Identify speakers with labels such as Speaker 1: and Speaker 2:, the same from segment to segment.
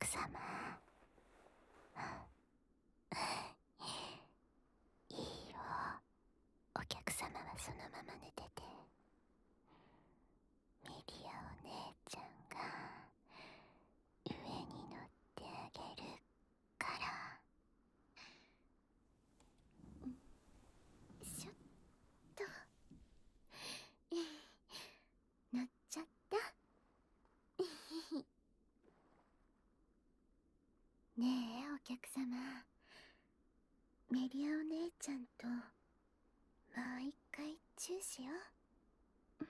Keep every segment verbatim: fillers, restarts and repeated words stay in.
Speaker 1: 様。いいよ、お客様はそのまま寝てて。ミリアお姉ちゃんが上に乗ってあげるから。ちょっと乗っちゃった。ねえお客様、メリアお姉ちゃんともう一回チューしよう。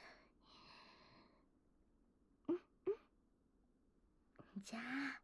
Speaker 1: うんうん。じゃあ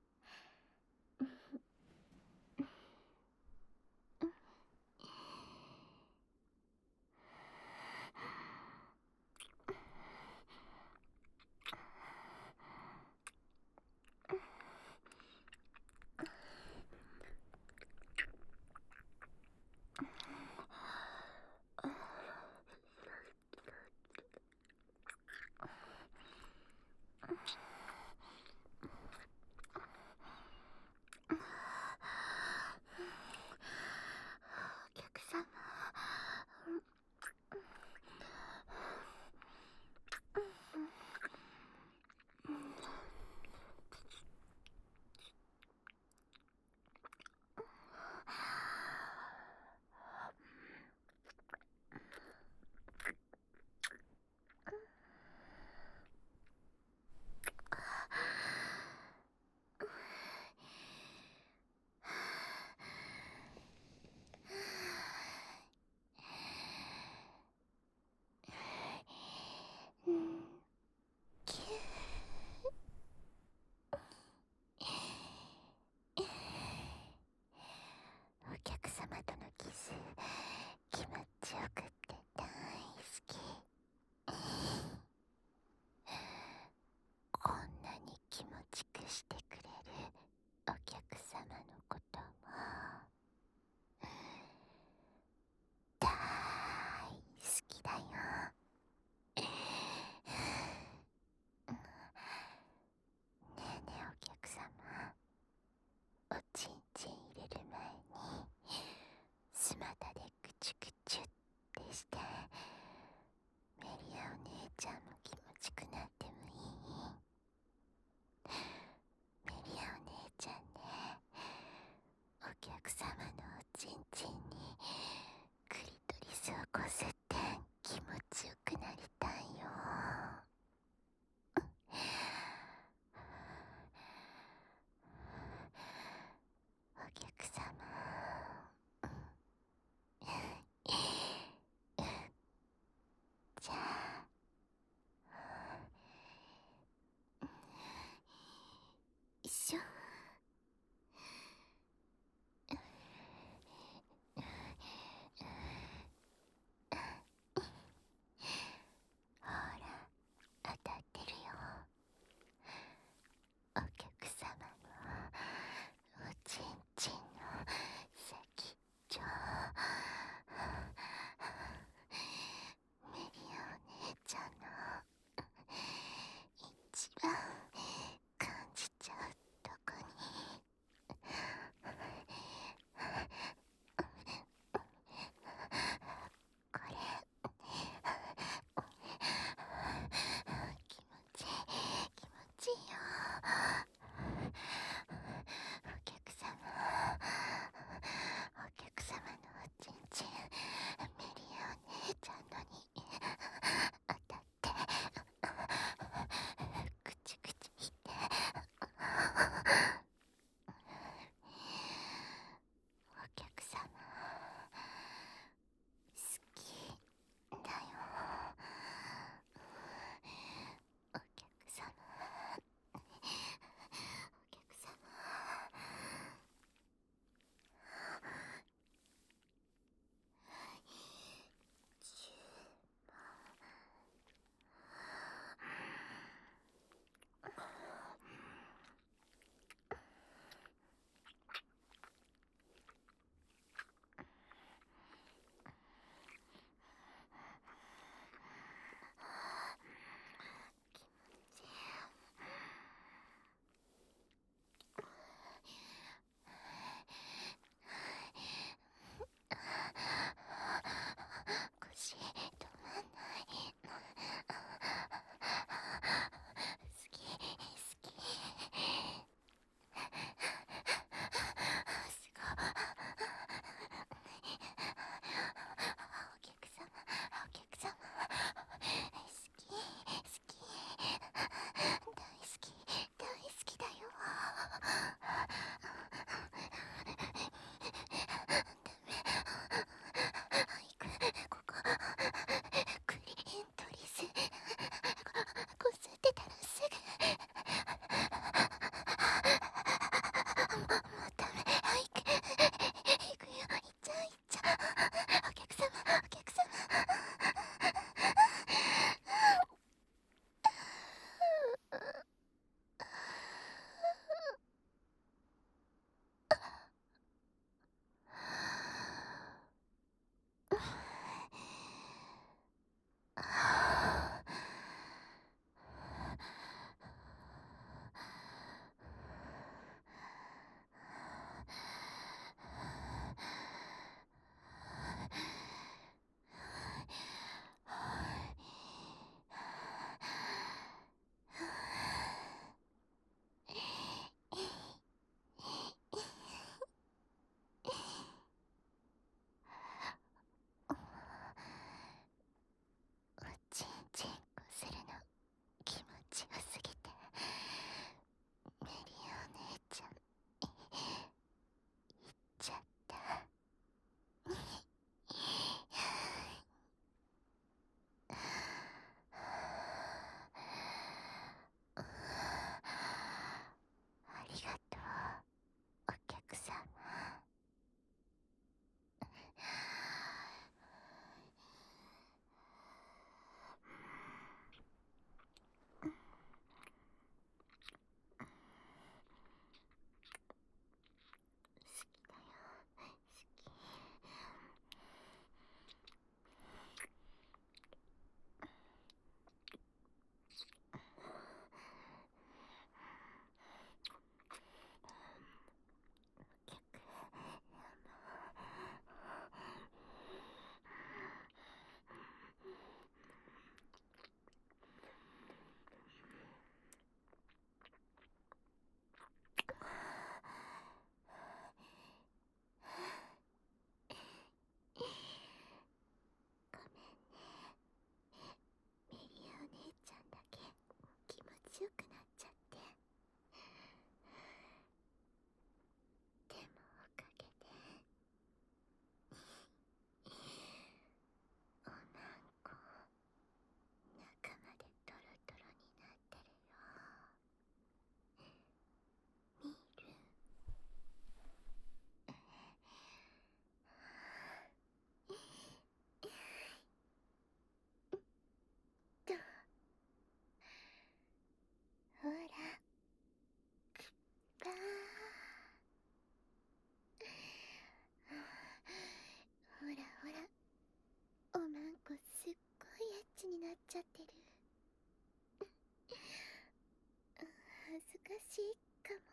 Speaker 1: しいかも。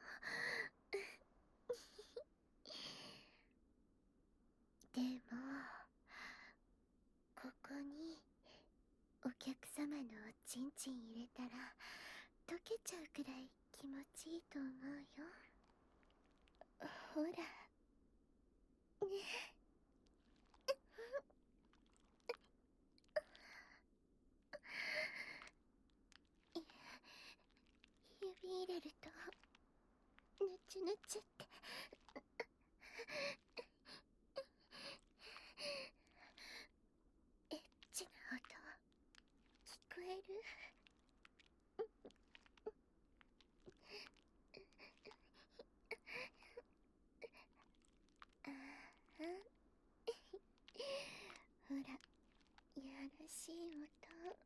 Speaker 1: でもここにお客様のおちんちん入れたら溶けちゃうくらい気持ちいいと思うよ。ほらね。指入れるとぬちゅぬちゅってエッチな音聞こえる？ああ、ほら、やらしい音。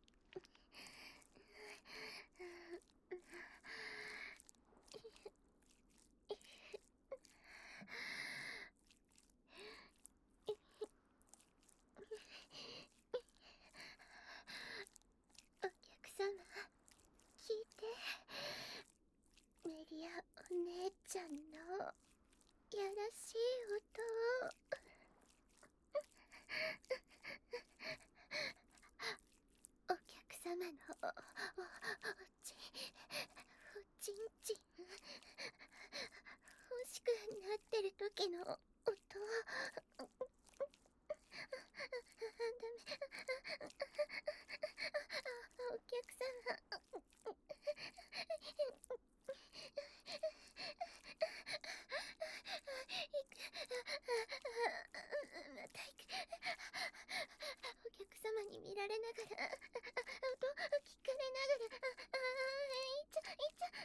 Speaker 1: お客様、聞いて。メリアお姉ちゃんのやらしい音を。お客様のお、お、おち、おちんちん欲しくなってる時の音。ダメ。お客様。また行く。お客様に見られながら、音聞かれながら、ああ、いちゃいちゃ、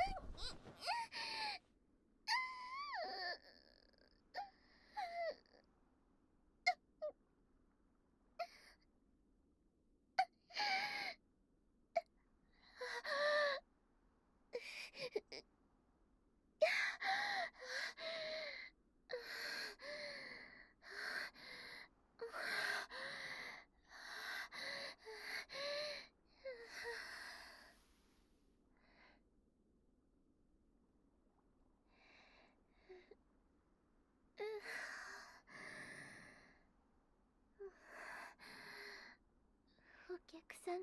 Speaker 1: お客様。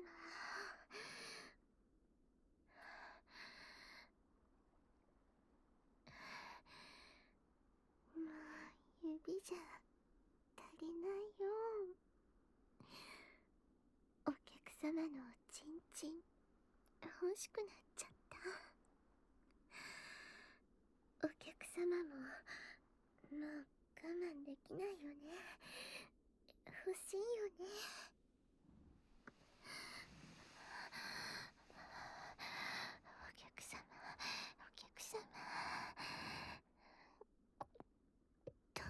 Speaker 1: もう指じゃ足りないよ。お客様のおちんちん欲しくなっちゃった。お客様ももう我慢できないよね。欲しいよね。お客様、お客様と、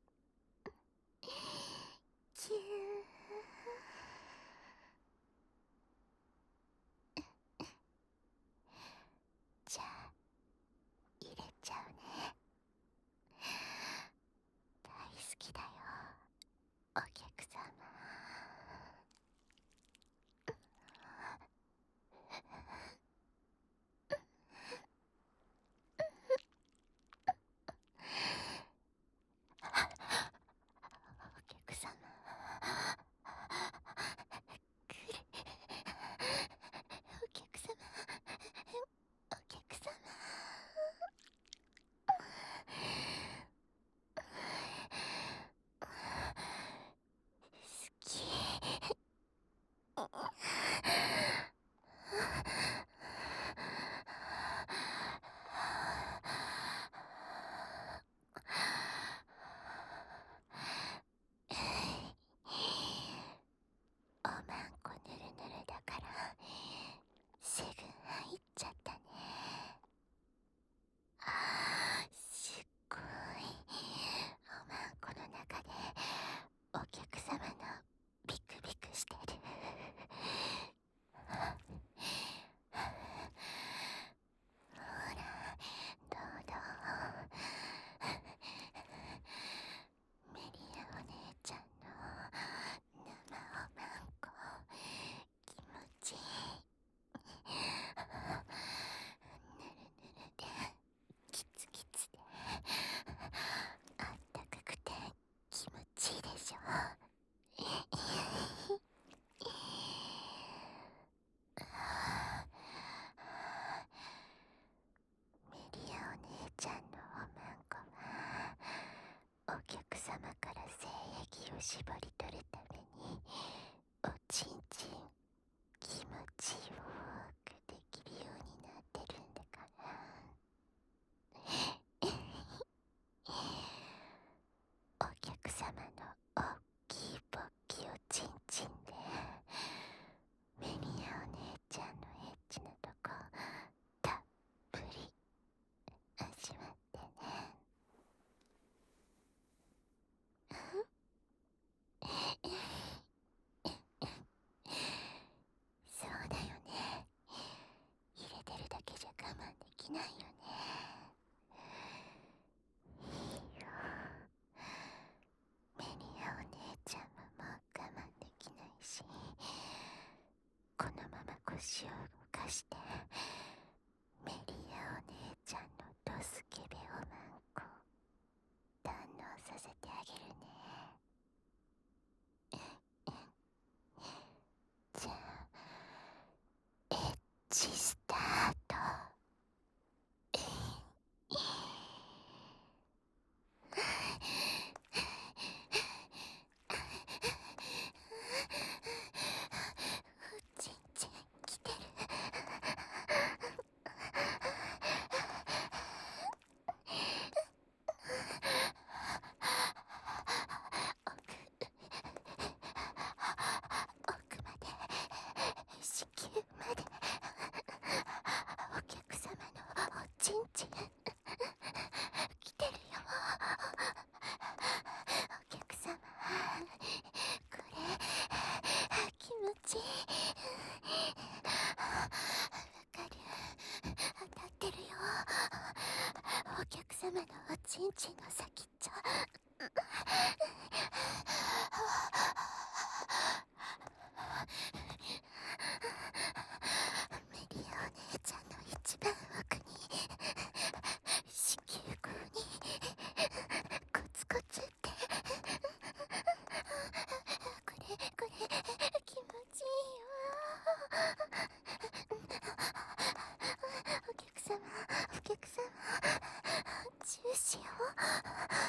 Speaker 1: キュー。じゃあ入れちゃうね。大好きだよ、お客様。 絞り取るためにおちんちん気持ちよくできるようになってるんだからお客様のおっきいぼっきおちんちんでメリアお姉ちゃんのエッチなとこたっぷり味わってね。そうだよね。入れてるだけじゃ我慢できないよね。いいよ。メリアお姉ちゃんももう我慢できないし、このまま腰を動かしてメリアお姉ちゃんのドスケベオマンコ堪能させてあげるね。じゃあエッチスタート。おちんちん来てる。奥まで子宮までお客様のおちんちん来てるよ。お客様これ気持ちいい。わかる。当たってるよ。お客様のおちんちんの先っちょメリアお姉ちゃんの一番奥に子宮口にコツコツってこれこれ気持ちいいよ。お客様お客様チューしよう。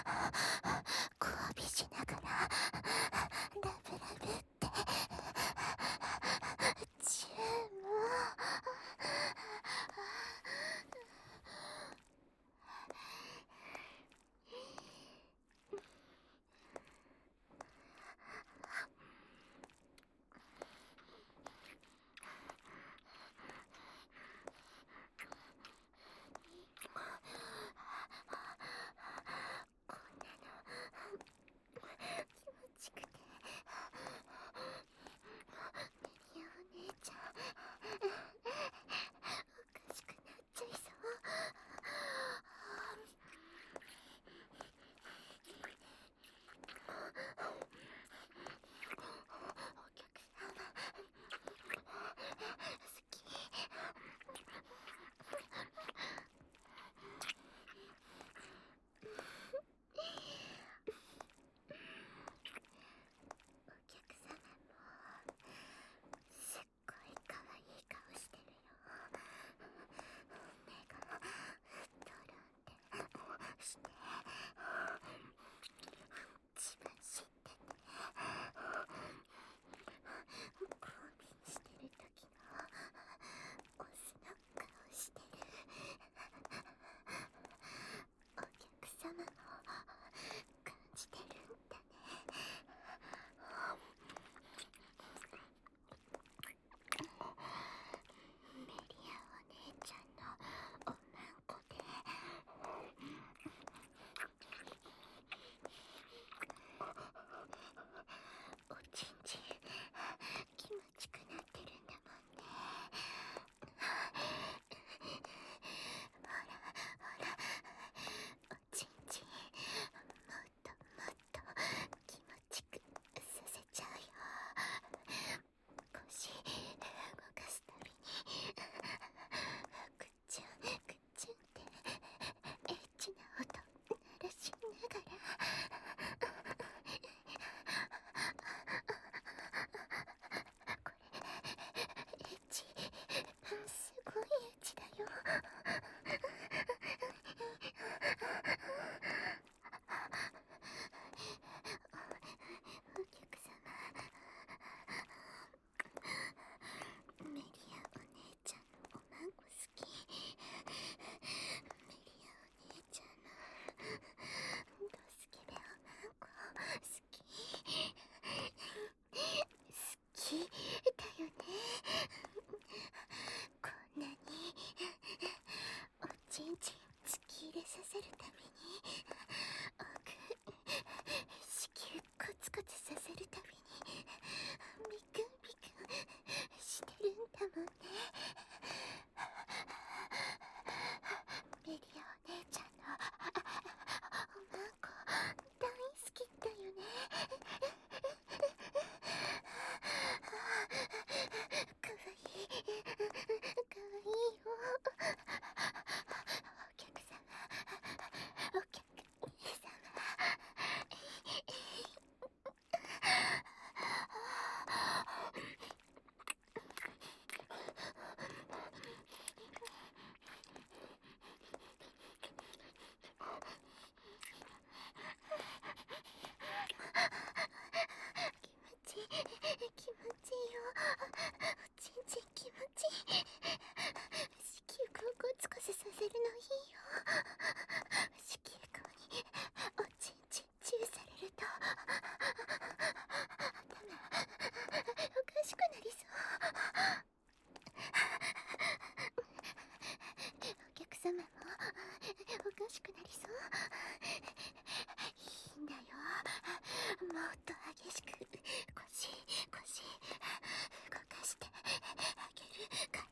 Speaker 1: と激しく腰腰動かしてあげるから。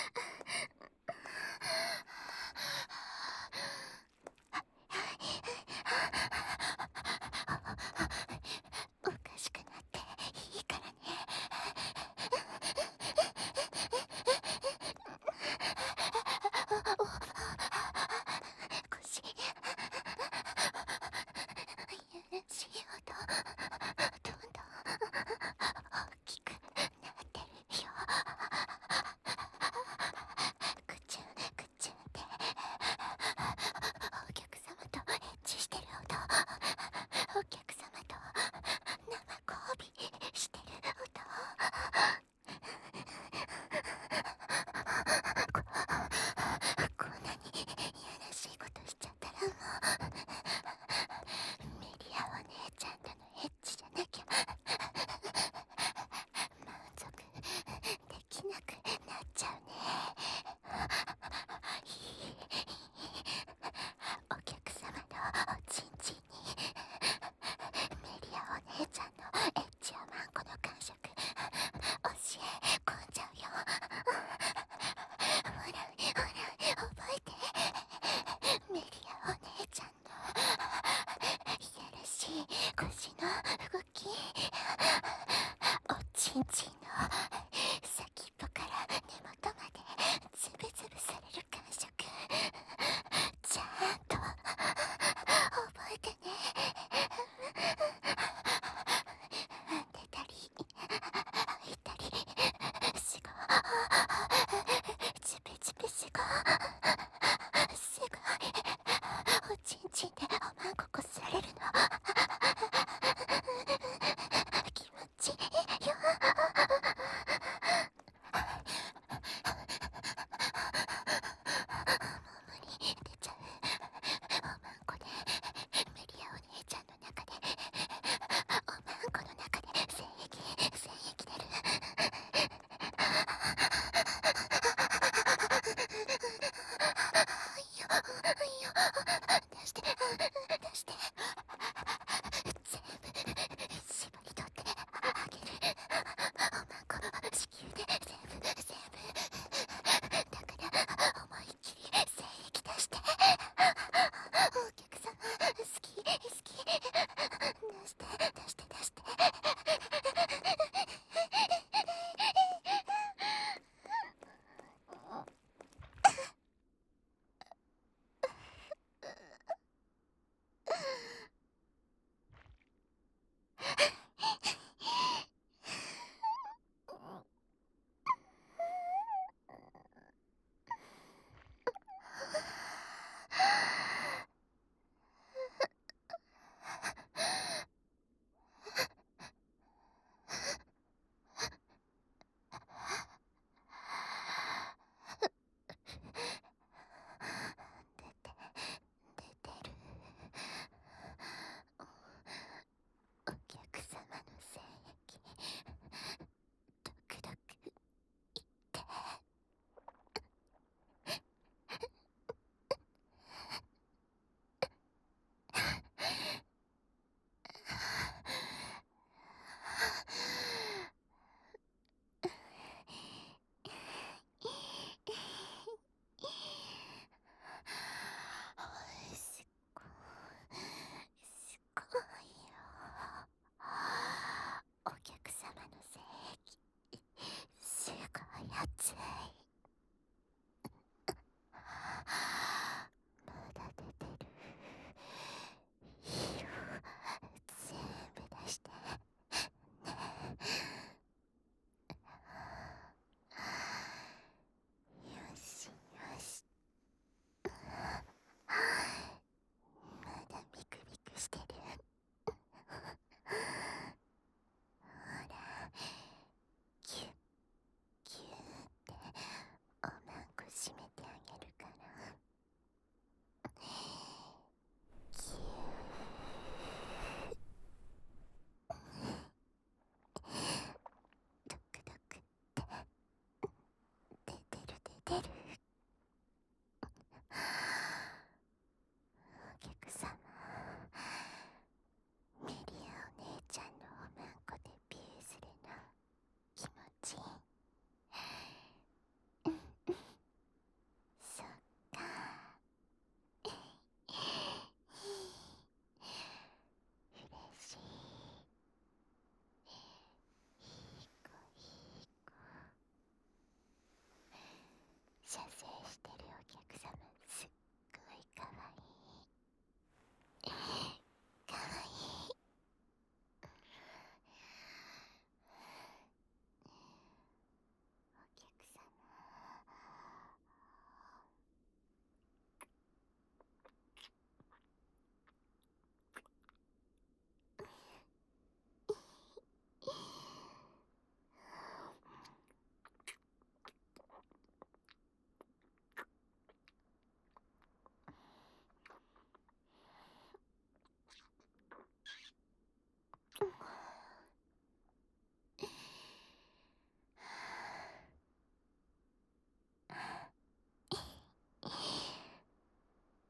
Speaker 1: おかしくなっていいからね。腰優しい音、どう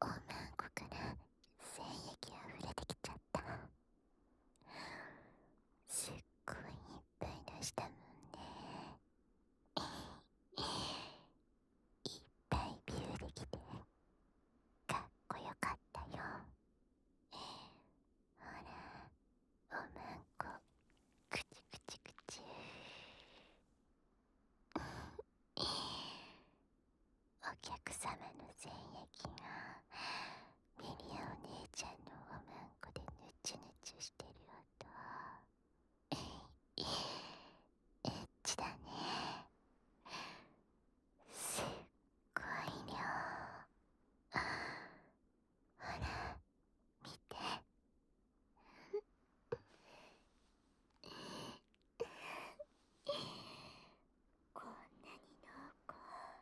Speaker 1: おまんこから精液あふれてきちゃった。すっごいいっぱい出したもんね。いっぱいビューできてかっこよかったよ。ほら、おまんこくちくちくち。お客様の精液がミリアお姉ちゃんのおまんこでぬちゅぬちゅしてる音、エッチだね。すっごい量。ほら見て。こんなに濃厚。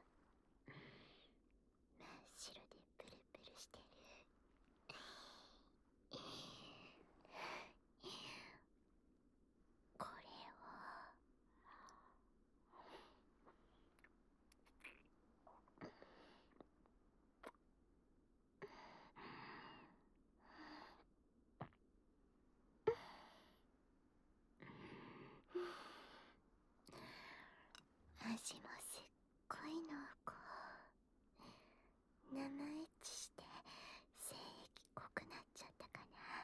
Speaker 1: 真っ白でプルプルしてる。これを味もすっごい濃厚。生エッチして精液濃くなっちゃったかな。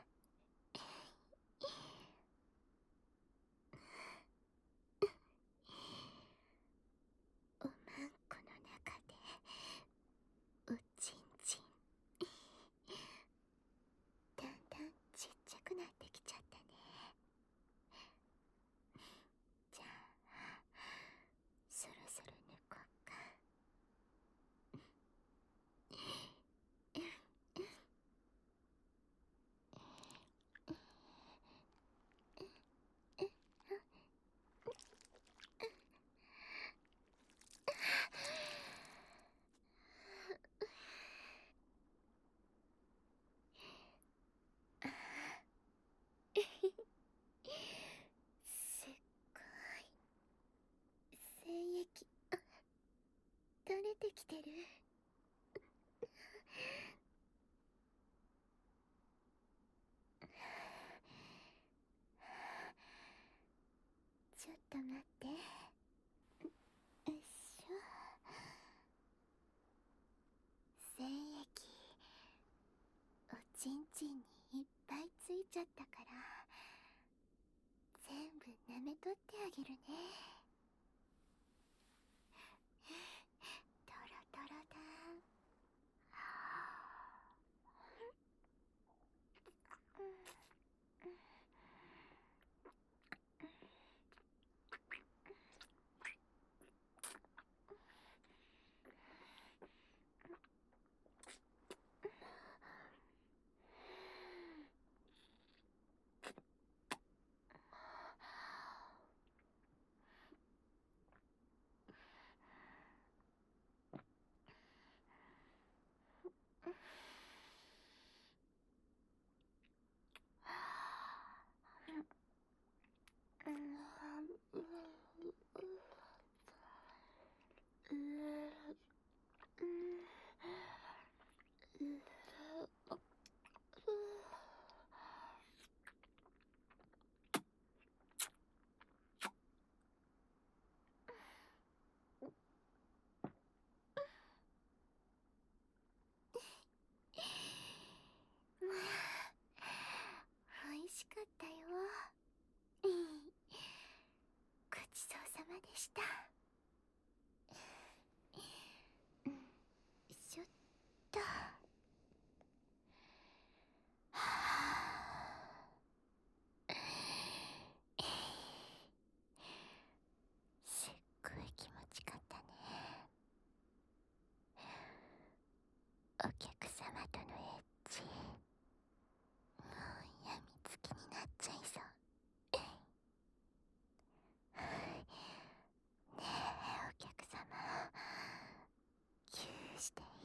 Speaker 1: おまんこの中でおちんちんだんだんちっちゃくなってきちゃったね。じゃあそろそろ抜こっか。すっごい精液垂れてきてる。ちょっと待って。よいしょ。精液おちんちんにいっぱいついちゃったから全部舐めとってあげるね。トロトロだ。おいしかったよ。ごちそうさまでした。ちょっとすっごい気持ちかったね。お客様とのエッチもうやみつきになっちゃいそう。ねえお客様、ギューして